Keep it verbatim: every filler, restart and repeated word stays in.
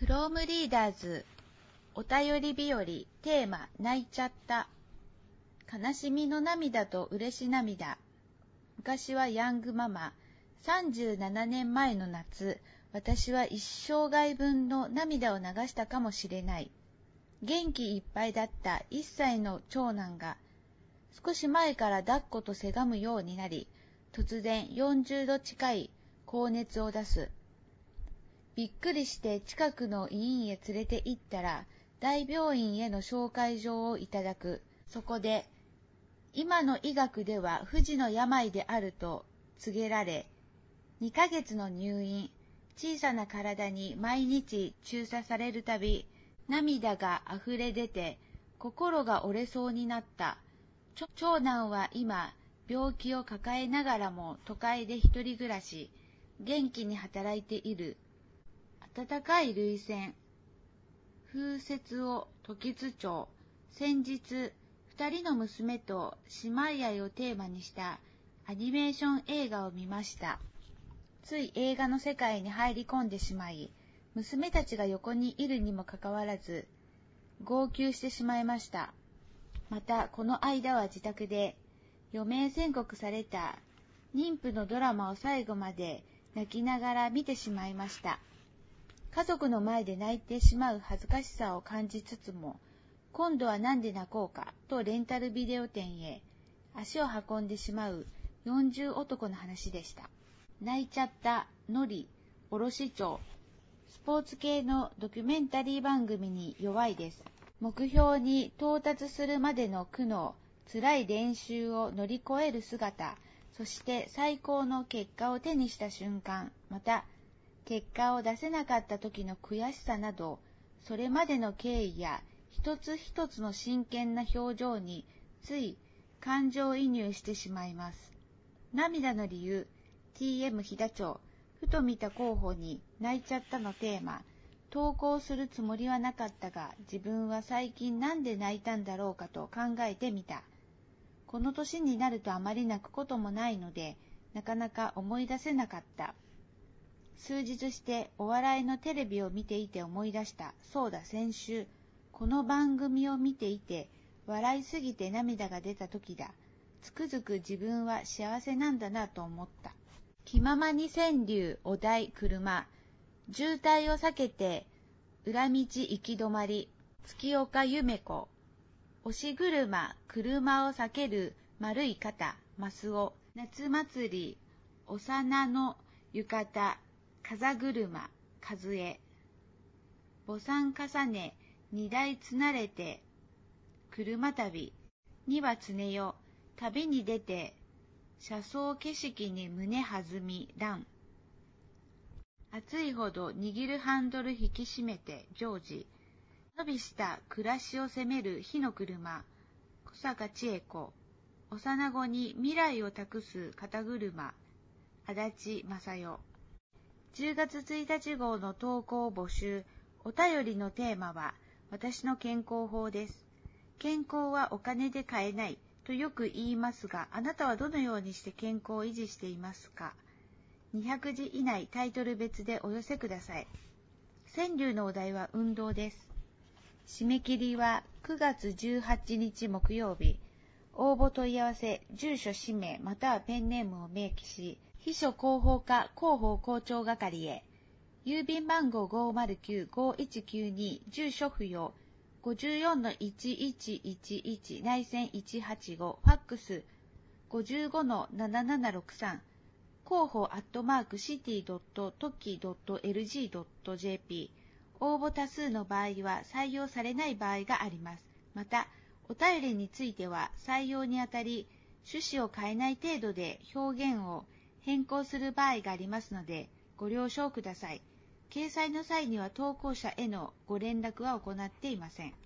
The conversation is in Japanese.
フロームリーダーズお便り日和テーマ泣いちゃった。悲しみの涙と嬉し涙。昔はヤングママ。さんじゅうななねんまえの夏、私は一生涯分の涙を流したかもしれない。元気いっぱいだったいっさいの長男が少し前から抱っことせがむようになり、突然よんじゅうど近い高熱を出す。びっくりして近くの医院へ連れて行ったら、大病院への紹介状をいただく。そこで、今の医学では不治の病であると告げられ、にかげつの入院、小さな体に毎日注射されるたび、涙があふれ出て、心が折れそうになった。長男は今、病気を抱えながらも都会で一人暮らし、元気に働いている。暖かい涙腺、風雪を時津町。先日、二人の娘と姉妹愛をテーマにしたアニメーション映画を見ました。つい映画の世界に入り込んでしまい、娘たちが横にいるにもかかわらず、号泣してしまいました。また、この間は自宅で余命宣告された妊婦のドラマを最後まで泣きながら見てしまいました。家族の前で泣いてしまう恥ずかしさを感じつつも、今度はなんで泣こうかとレンタルビデオ店へ足を運んでしまうよんじゅう男の話でした。泣いちゃったのり卸町。スポーツ系のドキュメンタリー番組に弱いです。目標に到達するまでの苦悩、辛い練習を乗り越える姿、そして最高の結果を手にした瞬間、また結果を出せなかった時の悔しさなど、それまでの経緯や一つ一つの真剣な表情につい感情移入してしまいます。涙の理由、ティーエム 飛騨町。ふと見た候補に泣いちゃったのテーマ。投稿するつもりはなかったが、自分は最近なんで泣いたんだろうかと考えてみた。この年になるとあまり泣くこともないので、なかなか思い出せなかった。数日してお笑いのテレビを見ていて思い出した。そうだ、先週、この番組を見ていて、笑いすぎて涙が出た時だ。つくづく自分は幸せなんだなと思った。気ままに川柳、お題、車。渋滞を避けて、裏道行き止まり。月岡夢子。押し車、車を避ける丸い肩、マスオ。夏祭り、幼の浴衣。風車、数え。母産重ね、荷台つなれて、車旅。には常よ、旅に出て、車窓景色に胸弾み、乱。暑いほど握るハンドル引き締めて、ジョージ。伸びした暮らしを責める火の車、小坂千恵子。幼子に未来を託す肩車、足立正代。じゅうがつついたち号の投稿募集。お便りのテーマは、私の健康法です。健康はお金で買えないとよく言いますが、あなたはどのようにして健康を維持していますか？にひゃくじ以内、タイトル別でお寄せください。川柳のお題は運動です。締め切りはくがつじゅうはちにち木曜日。応募問い合わせ、住所、氏名またはペンネームを明記し、秘書広報課広報校長係へ。郵便番号 ごーまるきゅう ごーいちきゅうに、住所不要 ごじゅうよんのいちいちいちいち 内線いちはちご、ファックス ごじゅうごのななななろくさん、広報アットマークシティドットトキドットエルジードットジェーピー。応募多数の場合は採用されない場合があります。また、お便りについては採用にあたり、趣旨を変えない程度で表現を変更する場合がありますので、ご了承ください。掲載の際には投稿者へのご連絡は行っていません。